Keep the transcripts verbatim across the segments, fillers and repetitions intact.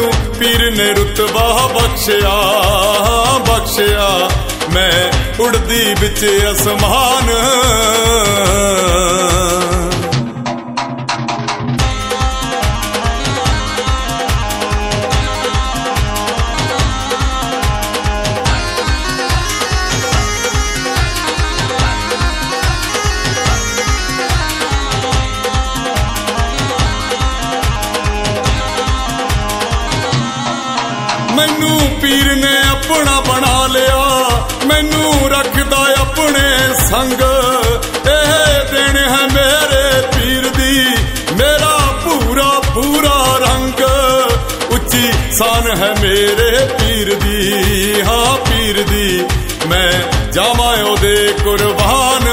मैनू पीर ने रुतबा बख्शिया बख्शिया मैं उड़दी बिच आसमान। मैनू पीर ने अपना बना लिया, मैनू रखदा अपने संग। एह दिन है मेरे पीर दी, मेरा पूरा पूरा रंग। उच्ची शान है मेरे पीर दी, हाँ पीर दी, मैं जावां ओदे कुर्बान।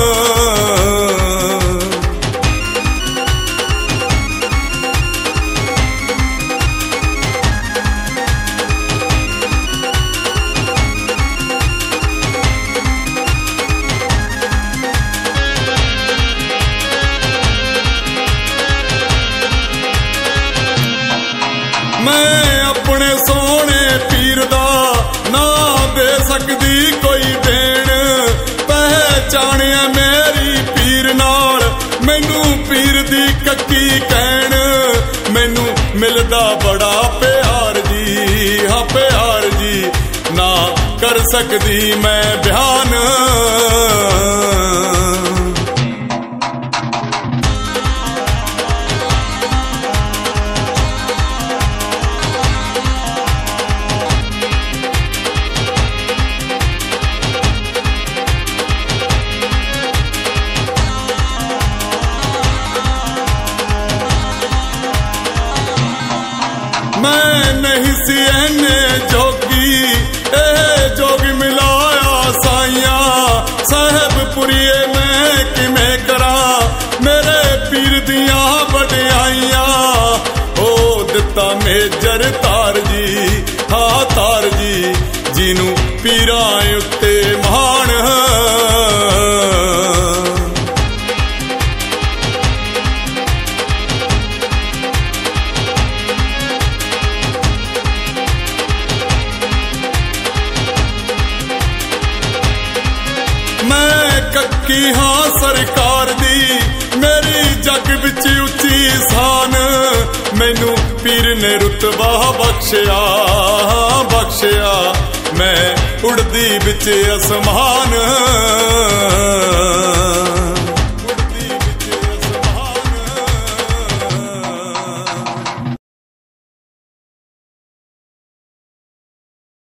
मैं अपने सोने पीर दा ना दे सकदी कोई देन। पहचानिया मेरी पीर नाल, मैनू पीर दी कक्की कहन। मैनू मिलदा बड़ा प्यार जी, हाँ प्यार जी, ना कर सकदी मैं बयान। मैं नहीं सी एने जोगी, ए जोगी मिलाया साइया। साहेबपुरिए मैं किमें करा, मेरे पीर दिया वडियाइयां। ओ दिता मेजर तार जी, हाँ तार जी, जिनू पीरां उत्ते मान। मैं कक्की हाँ सरकार दी, मेरी जग बिच उच्ची शान। मैनू पीर ने रुतबा बख्शिया बख्शिया, मैं उड़दी बिच आसमान।